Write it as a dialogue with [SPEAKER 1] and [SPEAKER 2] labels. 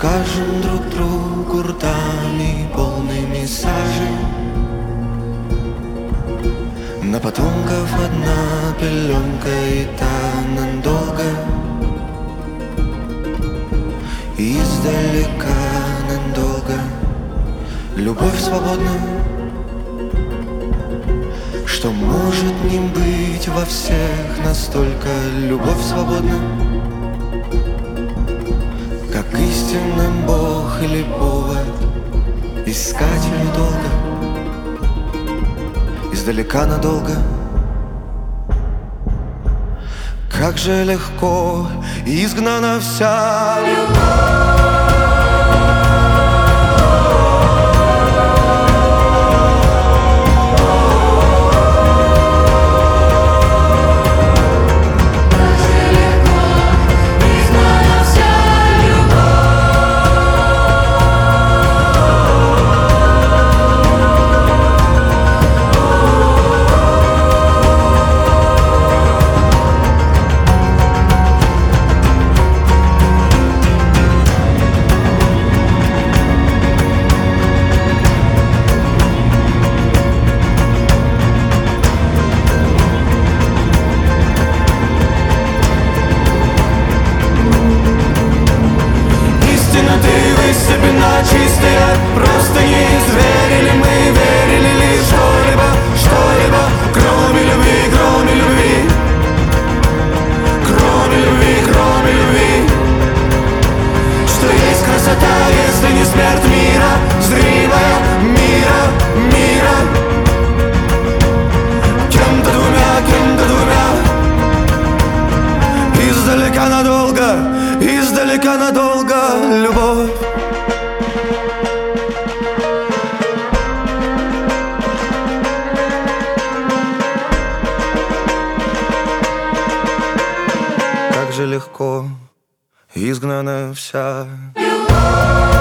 [SPEAKER 1] скажем друг другу ртами полными сажи. На потомков одна пеленка, и та надолго. Издалека надолго. Любовь свободна, что может не быть во всех настолько. Любовь свободна, как истинный Бог или повод, искатель долго, издалека надолго. Как же легко изгнана вся любовь. Чистые, просто не изверили мы, верили ли что-либо, кроме любви, кроме любви, кроме любви, кроме любви. Что есть красота, если не смерть мира, зримая мира, кем-то двумя, издалека надолго любовь. Как же легко изгнана вся любовь.